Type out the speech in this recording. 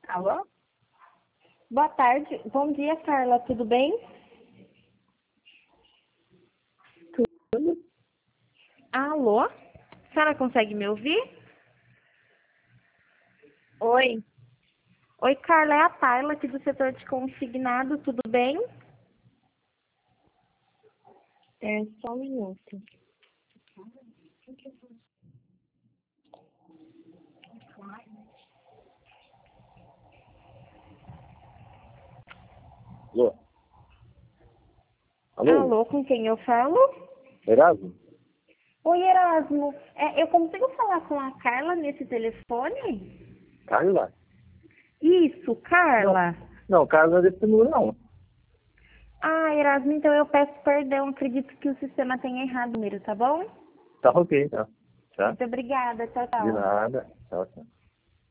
Alô? Boa tarde. Bom dia, Carla. Tudo bem? Tudo? Alô? A senhora consegue me ouvir? Oi. Oi, Carla. É a Tayla aqui do setor de consignado. Tudo bem? Só um minuto. Alô? Alô? Alô, com quem eu falo? Erasmo? Oi, Erasmo. Eu consigo falar com a Carla nesse telefone? Carla? Isso, Não. Carla. Não, Carla não é desse número, não. Ah, Erasmo, então eu peço perdão. Acredito que o sistema tenha errado o número, tá bom? Tá ok, então. Tá? Muito obrigada. Tchau, De tchau. nada. Tchau, tchau.